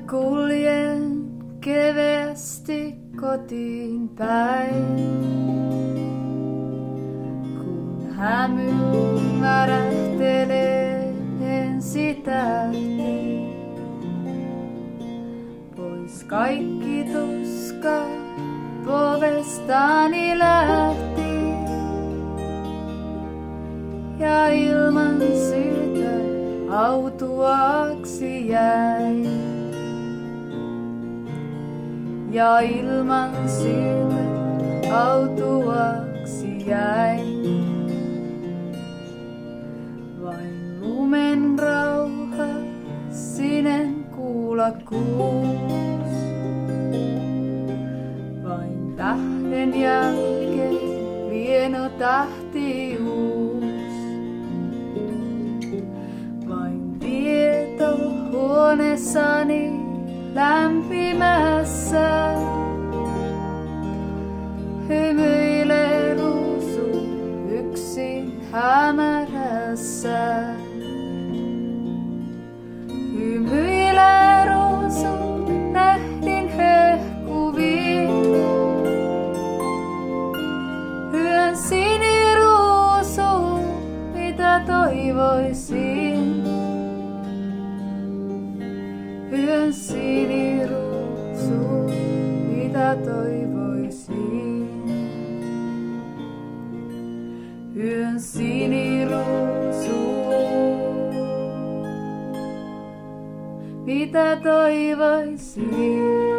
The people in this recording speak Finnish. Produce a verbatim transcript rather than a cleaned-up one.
kuljen keveästi kotiin päin, kun hämy värähtelee ensi tähti. Pois kaikki tuska povestani lähti, ja ilman syytä autuaksi jäi. Ja ilman syytä autuaksi jäi. Vain lumen rauha, sinen kuulakuus. Vain tähden jälkeen vieno tahtiuus. Vain tieto huoneessani lämpimässä hymyilee ruusu yksin hämärässä. Hymyilee ruusu tähdin hehkuviin. Yön siniruusu, mitä toivoisin. Yön siniruusu, mitä toivoisin. Yön siniruusu, mitä toivoisin.